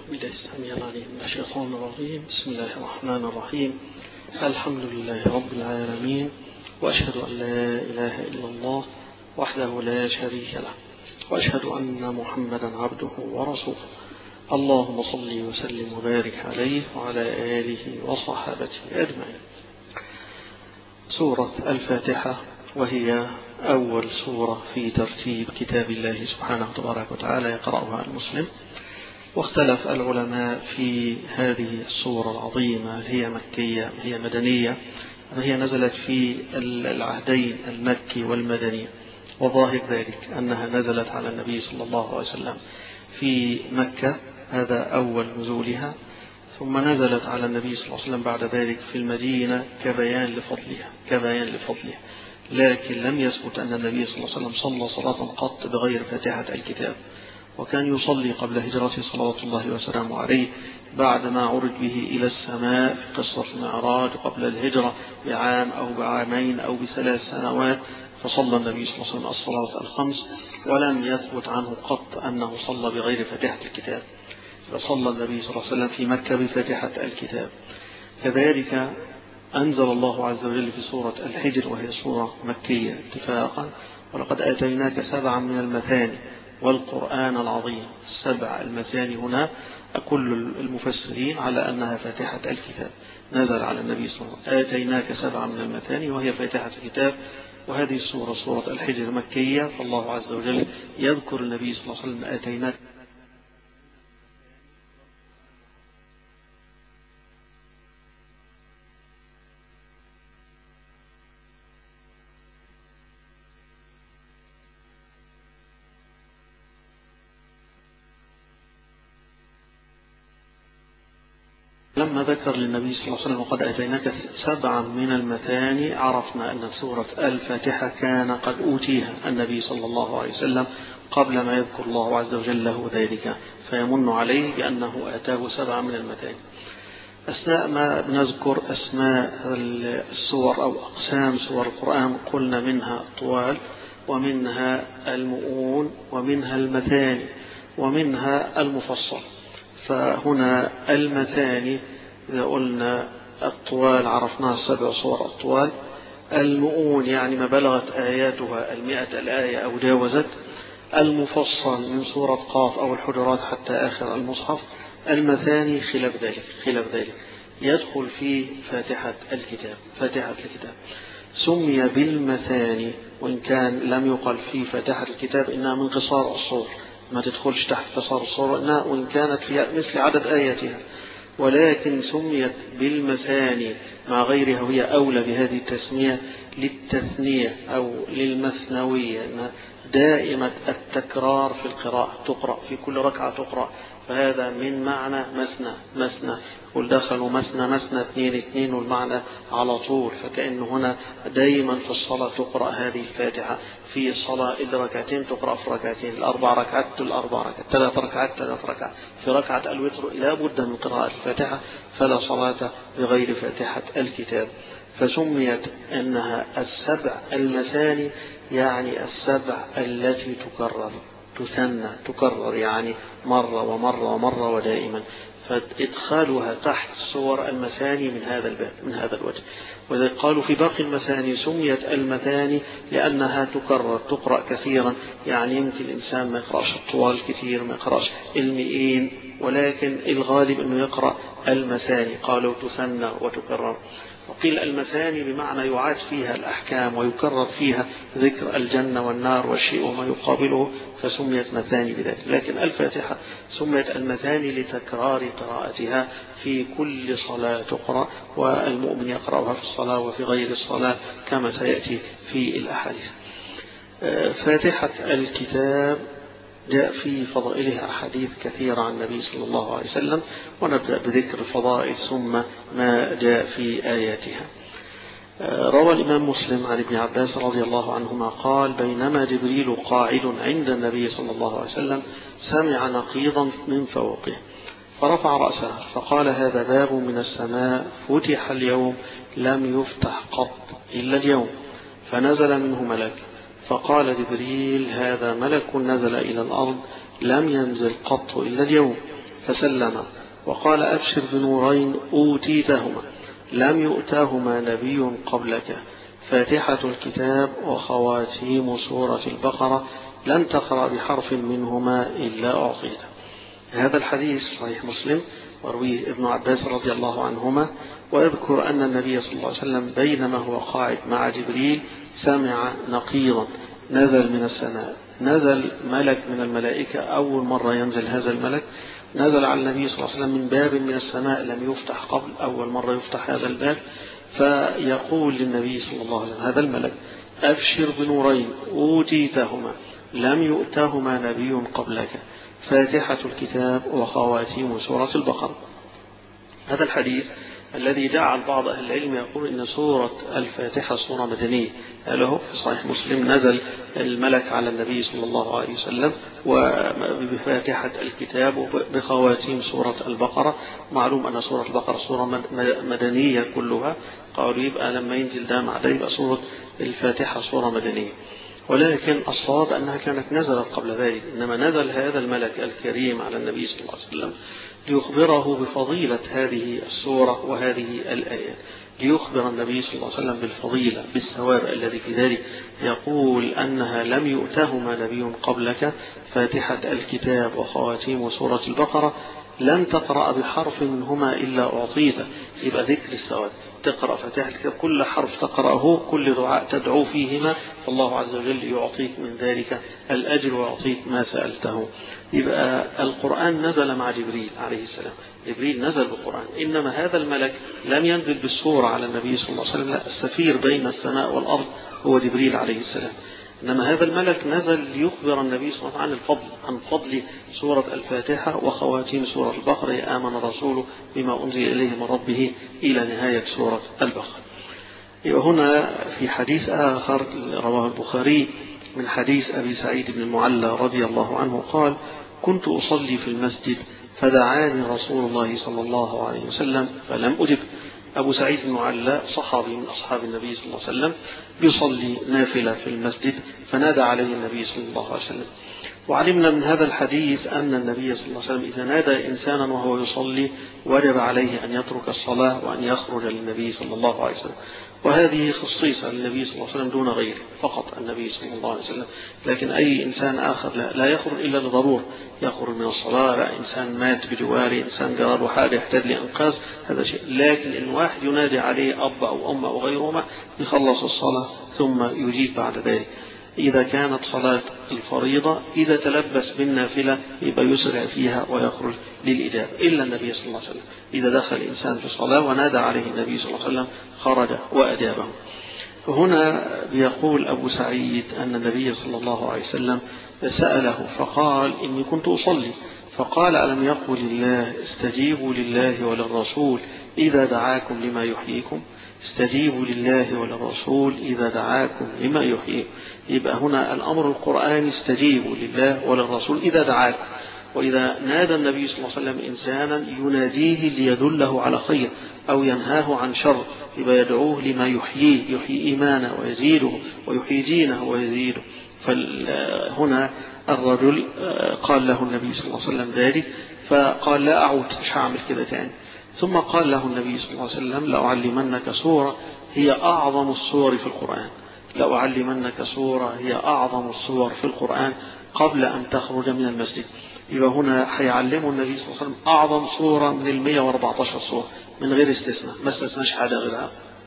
بالله السميع العليم من الشيطان الرجيم. بسم الله الرحمن الرحيم. الحمد لله رب العالمين، وأشهد أن لا إله إلا الله وحده لا شريك له، وأشهد أن محمدا عبده ورسوله. اللهم صل وسلم وبارك عليه وعلى آله وصحابته أجمعين. سورة الفاتحة، وهي أول سورة في ترتيب كتاب الله سبحانه تبارك وتعالى يقرأها المسلم. واختلف العلماء في هذه السورة العظيمة، هل هي مكية هي مدنية، هي نزلت في العهدين المكي والمدني. وظاهر ذلك أنها نزلت على النبي صلى الله عليه وسلم في مكة، هذا أول نزولها، ثم نزلت على النبي صلى الله عليه وسلم بعد ذلك في المدينة كبيان لفضلها. لكن لم يثبت أن النبي صلى الله عليه وسلم صلى صلاة قط بغير فاتحة الكتاب، وكان يصلي قبل هجرته صلوات الله وسلامه عليه بعد ما عرج به إلى السماء في قصة المعراج قبل الهجرة بعام أو بعامين أو ب3 سنوات، فصلى النبي صلى الله عليه وسلم الصلوات الخمس، ولم يثبت عنه قط أنه صلى بغير فاتحة الكتاب، فصلى النبي صلى الله عليه وسلم في مكة بفاتحة الكتاب. كذلك أنزل الله عز وجل في سورة الحجر، وهي سورة مكية اتفاقا: ولقد آتيناك 7 من المثاني والقرآن العظيم. 7 المثاني هنا كل المفسرين على أنها فاتحة الكتاب، نزل على النبي صلى الله عليه وسلم آتيناك 7 من المثاني وهي فاتحة الكتاب. وهذه السورة سورة الحجر مكية، فالله عز وجل يذكر النبي صلى الله عليه وسلم آتيناك لما ذكر للنبي صلى الله عليه وسلم وقد آتيناك 7 من المثاني، عرفنا أن سورة الفاتحة كان قد أوتيها النبي صلى الله عليه وسلم قبل ما يذكر الله عز وجل له ذلك، فيمن عليه بأنه آتاه 7 من المثاني. أثناء ما بنذكر أسماء السور أو أقسام سور القرآن قلنا منها الطوال، ومنها المؤون، ومنها المثاني، ومنها المفصل. فهنا المثاني إذا قلنا الطوال عرفناها 7 صور الطوال. المؤون يعني ما بلغت آياتها 100 الآية أو جاوزت. المفصل من سورة قاف أو الحجرات حتى آخر المصحف. المثاني خلاف ذلك يدخل في فاتحة الكتاب. سمي بالمثاني وإن كان لم يقل في فاتحة الكتاب إنها من قصار الصور، ما تدخلش تحت قصار الصور وإن كانت في مثل عدد آياتها، ولكن سميت بالمثاني مع غيرها، وهي أولى بهذه التسمية للتثنية أو للمثنوية، إنها دائمة التكرار في القراءة، تقرأ في كل ركعة تقرأ، فهذا من معنى مثنى. قل دخلوا مثنى 2 والمعنى على طول، فكأن هنا دائما في الصلاة تقرأ هذه الفاتحة، في الصلاة الركعتين تقرأ في ركعتين، 4 ركعات 4 ركعات، 3 ركعات 3 ركعات، في ركعة الوتر لا بد من قراءة الفاتحة، فلا صلاة بغير فاتحة الكتاب. فسميت أنها 7 المثاني، يعني 7 التي تكرر يعني مرة ومرة ودائما، فإدخالها تحت صور المثاني من هذا الوجه. وذلك قالوا في باقي المثاني سميت المثاني لأنها تقرأ كثيرا، يعني يمكن الإنسان ما يقرأش الطوال كثير، ما يقرأش المئين، ولكن الغالب أنه يقرأ المثاني، قالوا تثنى وتكرر. وقيل المثاني بمعنى يعاد فيها الأحكام ويكرر فيها ذكر الجنة والنار والشيء وما يقابله، فسميت مثاني بذلك. لكن الفاتحة سميت المثاني لتكرار قراءتها في كل صلاة تقرأ، والمؤمن يقرأها في الصلاة وفي غير الصلاة كما سيأتي في الأحاديث. فاتحة الكتاب جاء في فضائلها أحاديث كثيرة عن النبي صلى الله عليه وسلم، ونبدأ بذكر الفضائل ثم ما جاء في آياتها. روى الإمام مسلم عن ابن عباس رضي الله عنهما قال: بينما جبريل قاعد عند النبي صلى الله عليه وسلم سمع نقيضا من فوقه، فرفع رأسه فقال: هذا باب من السماء فتح اليوم لم يفتح قط إلا اليوم. فنزل منه ملك، فقال جبريل: هذا ملك نزل إلى الأرض لم ينزل قط إلا اليوم. فسلم وقال أبشر بنورين أوتيتهما لم يؤتاهما نبي قبلك، فاتحة الكتاب وخواتيم سورة البقرة لن تقرأ بحرف منهما إلا أعطيته. هذا الحديث صحيح مسلم، ورويه ابن عباس رضي الله عنهما، ويذكر أن النبي صلى الله عليه وسلم بينما هو قاعد مع جبريل سمع نقيضا نزل من السماء، نزل ملك من الملائكة، أول مرة ينزل هذا الملك، نزل على النبي صلى الله عليه وسلم من باب من السماء لم يفتح قبل، أول مرة يفتح هذا الباب، فيقول للنبي صلى الله عليه وسلم هذا الملك: أبشر بنورين أوتيتهما لم يؤتهما نبي قبلك، فاتحة الكتاب وخواتيم سورة البقرة. هذا الحديث الذي جعل بعض أهل العلم يقول إن سورة الفاتحة سورة مدنية، له في صحيح مسلم نزل الملك على النبي صلى الله عليه وسلم وبفاتحة الكتاب وبخواتيم سورة البقرة. معلوم أن سورة البقرة سورة مدنية كلها، قالوا يبقى لما ينزل ده مع ده يبقى سورة الفاتحة سورة مدنية، ولكن الصواب أنها كانت نزلت قبل ذلك، إنما نزل هذا الملك الكريم على النبي صلى الله عليه وسلم ليخبره بفضيلة هذه السورة وهذه الآيات، ليخبر النبي صلى الله عليه وسلم بالفضيلة بالثواب الذي في ذلك. يقول أنها لم يؤتهما نبي قبلك، فاتحة الكتاب وخواتيم سورة البقرة لن تقرأ بحرف منهما إلا أعطيته، يبقى ذكر الثواب، تقرأ فاتحة الكتاب كل حرف تقرأه كل دعاء تدعو فيهما فالله عز وجل يعطيك من ذلك الأجر ويعطيك ما سألته. يبقى القرآن نزل مع جبريل عليه السلام، جبريل نزل بالقرآن، إنما هذا الملك لم ينزل بالسورة على النبي صلى الله عليه وسلم، لا، السفير بين السماء والأرض هو جبريل عليه السلام، إنما هذا الملك نزل ليخبر النبي صلى الله عليه وسلم عن فضل سورة الفاتحة وخواتيم سورة البقرة: آمن الرسول بما أنزل إليه من ربه إلى نهاية سورة البقرة. هنا في حديث آخر رواه البخاري من حديث أبي سعيد بن المعلى رضي الله عنه قال: كنت أصلي في المسجد فدعاني رسول الله صلى الله عليه وسلم فلم أجب. أبو سعيد بن المعلى صحابي من أصحاب النبي صلى الله عليه وسلم يصلي نافلة في المسجد، فنادى عليه النبي صلى الله عليه وسلم. وعلمنا من هذا الحديث أن النبي صلى الله عليه وسلم إذا نادى إنسانا وهو يصلي وجب عليه أن يترك الصلاة وأن يخرج للنبي صلى الله عليه وسلم، وهذه خصيصة للنبي صلى الله عليه وسلم دون غيره، فقط النبي صلى الله عليه وسلم، لكن أي إنسان آخر لا يخرج إلا لضرورة، يخرج من الصلاة، لا إنسان مات بجواره، إنسان جرى حاجة يحتاج لإنقاذ، هذا شيء. لكن إن واحد ينادي عليه أب أو أم أو غيرهما يخلص الصلاة ثم يجيب بعد ذلك. إذا كانت صلاة الفريضة إذا تلبس بالنافلة يبقى يسرع فيها ويخرج للإجابة، إلا النبي صلى الله عليه وسلم إذا دخل الإنسان في الصلاة ونادى عليه النبي صلى الله عليه وسلم خرج وأجابه. هنا بيقول أبو سعيد أن النبي صلى الله عليه وسلم سأله فقال: إني كنت أصلي، فقال: ألم يقل الله استجيبوا لله وللرسول إذا دعاكم لما يحييكم؟ استجيبوا لله وللرسول إذا دعاكم لما يحييكم. يبقى هنا الأمر القرآني: استجيبوا لله وللرسول إذا دعاكم. وإذا نادى النبي صلى الله عليه وسلم إنسانا يناديه ليدله على خير أو ينهاه عن شر، يبقى يدعوه لما يحييه، يحيي إيمانه ويزيده ويحيي دينه ويزيده. فهنا الرجل قال له النبي صلى الله عليه وسلم ذلك، فقال: لا أعود، مش هعمل كده تاني. ثم قال له النبي صلى الله عليه وسلم: لأعلمنك سورة هي أعظم السور في القرآن، لأعلمنك سورة هي أعظم السور في القرآن قبل أن تخرج من المسجد. يبقى هنا هيعلمه النبي صلى الله عليه وسلم أعظم سورة من 114 سورة من غير استثناء، ما استثناش حاجة غيرها.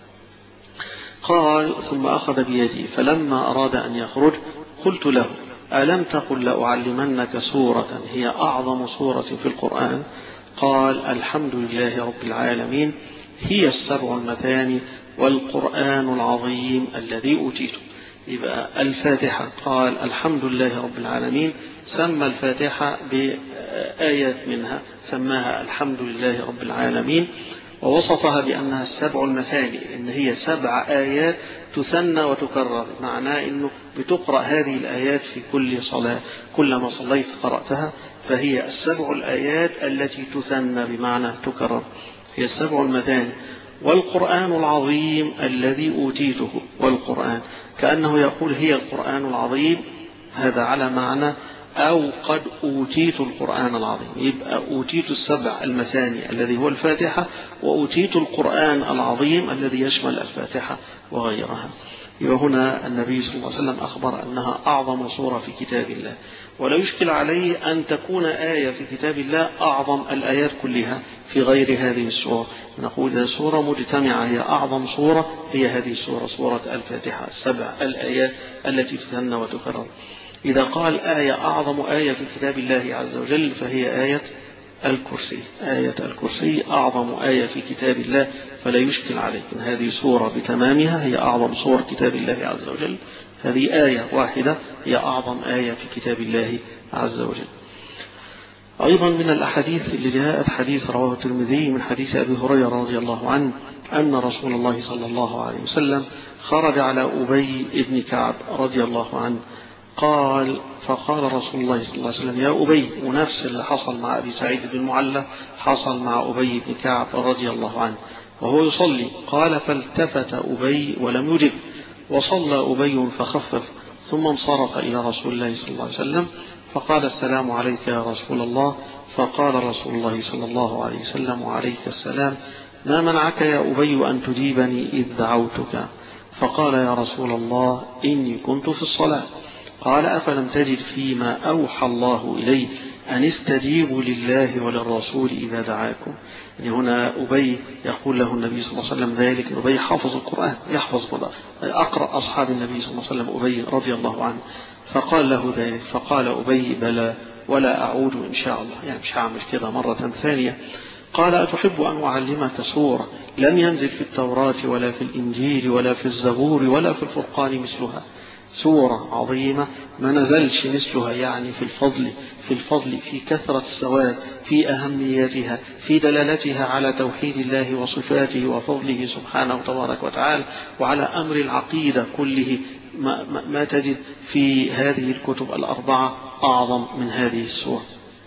قال: ثم أخذ بيدي فلما أراد أن يخرج قلت له: ألم تقل لأعلمنك سورة هي أعظم سورة في القرآن؟ قال: الحمد لله رب العالمين هي السبع المثاني والقرآن العظيم الذي أوتيته. يبقى الفاتحة قال الحمد لله رب العالمين، سمى الفاتحة بآيات منها سماها الحمد لله رب العالمين، ووصفها بأنها السبع المثاني، إن هي 7 آيات تثنى وتكرر، معناه إنه بتقرأ هذه الآيات في كل صلاة، كلما صليت قرأتها، فهي السبع الآيات التي تثنى بمعنى تكرر، هي السبع المثاني. والقرآن العظيم الذي أوتيته، والقرآن كأنه يقول هي القرآن العظيم، هذا على معنى أو قد أوتيت القرآن العظيم. يبقى أوتيت السبع المثاني الذي هو الفاتحة، وأوتيت القرآن العظيم الذي يشمل الفاتحة وغيرها. وهنا النبي صلى الله عليه وسلم أخبر أنها أعظم سورة في كتاب الله، ولا يشكل عليه أن تكون آية في كتاب الله أعظم الآيات كلها في غير هذه السورة. نقول إذا سورة مجتمعة هي أعظم سورة هي هذه السورة، سورة الفاتحة، السبع الآيات التي تثنى وتكرر. إذا قال آية أعظم آية في كتاب الله عز وجل فهي آية الكرسي. آية الكرسي أعظم آية في كتاب الله، فلا يشكل عليك أن هذه سورة بتمامها هي أعظم سور كتاب الله عز وجل. هذه آية واحدة هي أعظم آية في كتاب الله عز وجل. أيضا من الأحاديث اللي جاءت حديث رواه الترمذي من حديث أبي هريرة رضي الله عنه أن رسول الله صلى الله عليه وسلم خرج على أبي بن كعب رضي الله عنه فقال رسول الله صلى الله عليه وسلم: يا أبي. ونفس اللي حصل مع أبي سعيد بن المعلى حصل مع أبي بن كعب رضي الله عنه وهو يصلي. قال: فالتفت أبي ولم يجب، وصلى أبي فخفف، ثم انصرف إلى رسول الله صلى الله عليه وسلم فقال: السلام عليك يا رسول الله. فقال رسول الله صلى الله عليه وسلم: وعليك السلام. ما منعك يا أبي أن تجيبني إذ دعوتك؟ فقال: يا رسول الله إني كنت في الصلاة. قال: أفلم تجد فيما أوحى الله إليه أن استجيبوا لله وللرسول إذا دعاكم؟ يعني هنا أبي يقول له النبي صلى الله عليه وسلم ذلك. أبي حافظ القرآن، يحفظ القرآن، أقرأ أصحاب النبي صلى الله عليه وسلم أبي رضي الله عنه. فقال له ذلك، فقال أبي: بلى ولا أعود إن شاء الله، يعني مش هعمل كده مرة ثانية. قال: أتحب أن أعلمك سورة لم ينزل في التوراة ولا في الإنجيل ولا في الزبور ولا في الفرقان مثلها؟ سورة عظيمة ما نزلش مثلها، يعني في الفضل في كثرة الثواب، في أهميتها، في دلالتها على توحيد الله وصفاته وفضله سبحانه تبارك وتعالى، وعلى أمر العقيدة كله. ما تجد في هذه الكتب الأربعة أعظم من هذه السورة،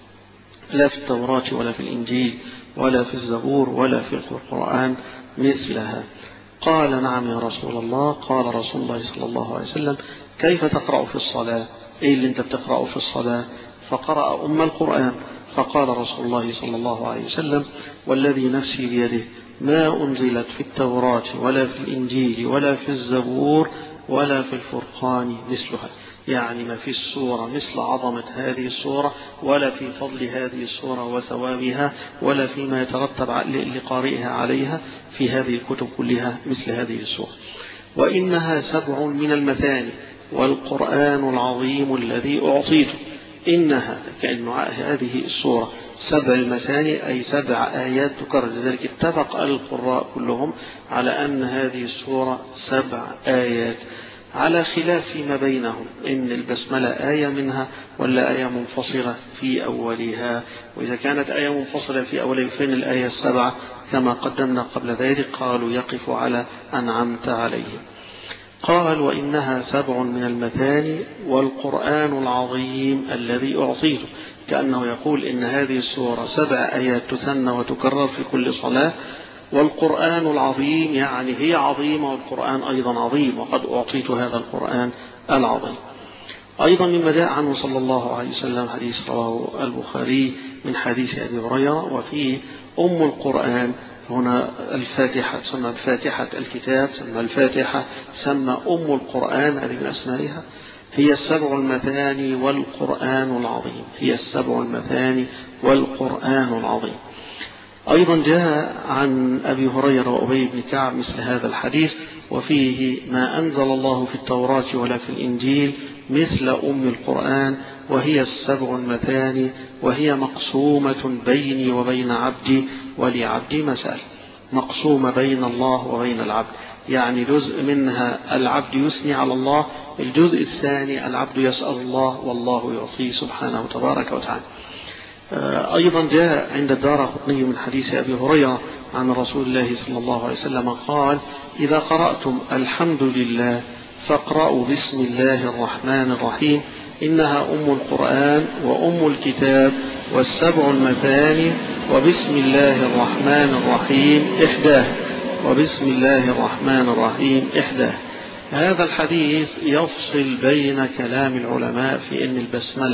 لا في التوراة ولا في الإنجيل ولا في الزبور ولا في القرآن مثلها. قال: نعم يا رسول الله. قال رسول الله صلى الله عليه وسلم: كيف تقرأ في الصلاة؟ إيه اللي أنت بتقرأه في الصلاة؟ فقرأ أم القرآن. فقال رسول الله صلى الله عليه وسلم: والذي نفسي بيده ما أنزلت في التوراة ولا في الإنجيل ولا في الزبور ولا في الفرقان مثلها. يعني ما في السورة مثل عظمة هذه السورة، ولا في فضل هذه السورة وثوابها، ولا فيما يترتب لقارئها عليها في هذه الكتب كلها مثل هذه السورة. وإنها 7 من المثاني والقرآن العظيم الذي أعطيته. إنها كأن هذه السورة 7 المثاني أي 7 آيات تكرر. لذلك اتفق القراء كلهم على أن هذه السورة 7 آيات، على خلاف فيما بينهم إن البسملة آية منها ولا آية منفصلة في أولها. وإذا كانت آية منفصلة في أولها فين الآية 7 كما قدمنا قبل ذلك؟ قالوا: يقف على أنعمت عليهم. قال: وإنها 7 من المثاني والقرآن العظيم الذي أعطيته. كأنه يقول إن هذه السورة 7 آيات تثنى وتكرر في كل صلاة، والقرآن العظيم يعني هي عظيمة والقرآن أيضا عظيم، وقد أعطيت هذا القرآن العظيم. أيضا مما جاء عنه صلى الله عليه وسلم حديث رواه البخاري من حديث أبي هريرة وفيه أم القرآن. هنا الفاتحة تسمى بفاتحة الكتاب، تسمى الفاتحة، تسمى أم القرآن، هذه من أسمائها. هي 7 المثاني والقرآن العظيم، هي 7 المثاني والقرآن العظيم. أيضا جاء عن أبي هريرة وأبي بن كعب مثل هذا الحديث وفيه: ما أنزل الله في التوراة ولا في الإنجيل مثل أم القرآن، وهي 7 المثاني، وهي مقسومة بيني وبين عبدي ولعبدي مسألة. مقسومة بين الله وبين العبد، يعني جزء منها العبد يثني على الله، الجزء الثاني العبد يسأل الله والله يعطيه سبحانه تبارك وتعالى. أيضا جاء عند الدارقطني من حديث أبي هريرة عن رسول الله صلى الله عليه وسلم قال: إذا قرأتم الحمد لله فاقرأوا بسم الله الرحمن الرحيم، إنها أم القرآن وأم الكتاب والسبع المثاني، وبسم الله الرحمن الرحيم إحداه، وبسم الله الرحمن الرحيم إحداه. هذا الحديث يفصل بين كلام العلماء في أن البسملة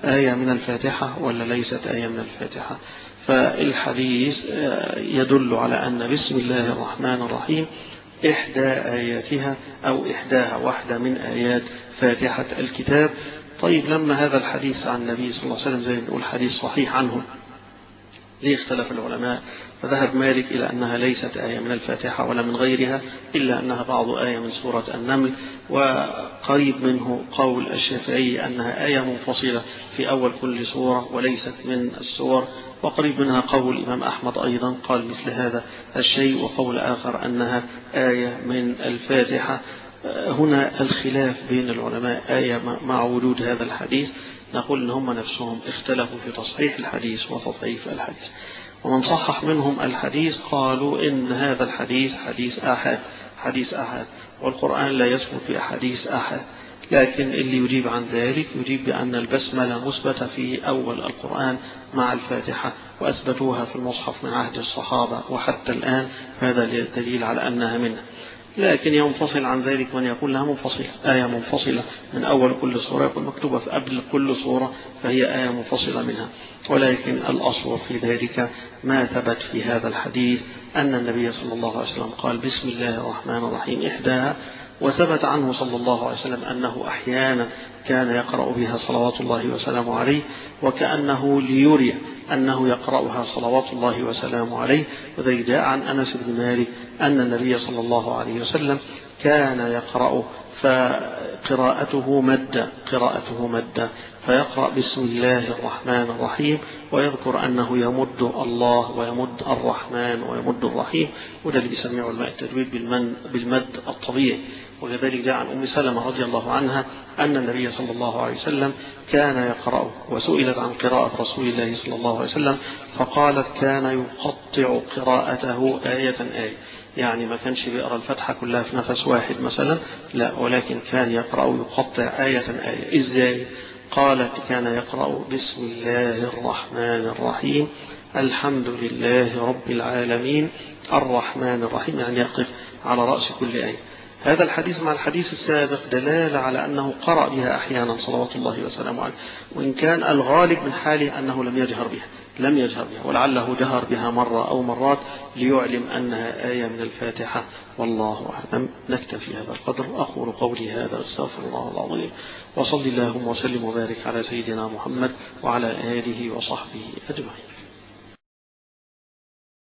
آية من الفاتحة ولا ليست آية من الفاتحة. فالحديث يدل على أن بسم الله الرحمن الرحيم إحدى آياتها أو إحداها واحدة من آيات فاتحة الكتاب. طيب لما هذا الحديث عن النبي صلى الله عليه وسلم زي ما نقول حديث صحيح عنه، ليه اختلف العلماء؟ فذهب مالك إلى أنها ليست آية من الفاتحة ولا من غيرها، إلا أنها بعض آية من سورة النمل، وقريب منه قول الشافعي أنها آية منفصلة في أول كل سورة وليست من السور، وقريب منها قول الإمام أحمد أيضا قال مثل هذا الشيء، وقول آخر أنها آية من الفاتحة. هنا الخلاف بين العلماء آية مع وجود هذا الحديث، نقول إن هم نفسهم اختلفوا في تصحيح الحديث وتضعيف الحديث. ومن صحح منهم الحديث قالوا إن هذا الحديث حديث أحد، والقرآن لا يثبت بأحاديث أحد. لكن اللي يجيب عن ذلك يجيب بأن البسملة مثبتة في أول القرآن مع الفاتحة، وأثبتوها في المصحف من عهد الصحابة وحتى الآن، فهذا دليل على أنها منه. لكن ينفصل عن ذلك من يقول لها منفصلة، آية منفصلة من أول كل سورة، يكون مكتوبة في قبل كل سورة فهي آية منفصلة منها. ولكن الأصل في ذلك ما ثبت في هذا الحديث أن النبي صلى الله عليه وسلم قال بسم الله الرحمن الرحيم إحداها، وثبت عنه صلى الله عليه وسلم أنه أحيانا كان يقرأ بها صلوات الله وسلامه عليه، وكأنه ليري أنه يقرأها صلوات الله وسلامه عليه. وذلك جاء عن أنس بن مالك أن النبي صلى الله عليه وسلم كان يقرأ فقراءته مد فيقرأ بسم الله الرحمن الرحيم، ويذكر أنه يمد الله ويمد الرحمن ويمد الرحيم، وده اللي بيسميه علماء التجويد بالمد الطبيعي. وكذلك جاء عن أم سلمة رضي الله عنها أن النبي صلى الله عليه وسلم كان يقرأ، وسئلت عن قراءة رسول الله صلى الله عليه وسلم فقالت كان يقطع قراءته آية آية، يعني ما كانش بيقرأ الفتحة كلها في نفس واحد مثلا، لا، ولكن كان يقرأ يقطع آية آية. إزاي؟ قالت كان يقرأ بسم الله الرحمن الرحيم الحمد لله رب العالمين الرحمن الرحيم، يعني يقف على رأس كل آية. هذا الحديث مع الحديث السابق دلالة على أنه قرأ بها أحيانا صلوات الله وسلامه عليه، وإن كان الغالب من حاله أنه لم يجهر بها، ولعله جهر بها مرة أو مرات ليعلم أنها آية من الفاتحة، والله أعلم. نكتفي هذا القدر. أقول قولي هذا واستغفر الله العظيم، وصلي اللهم وسلم وبارك على سيدنا محمد وعلى آله وصحبه أجمعين.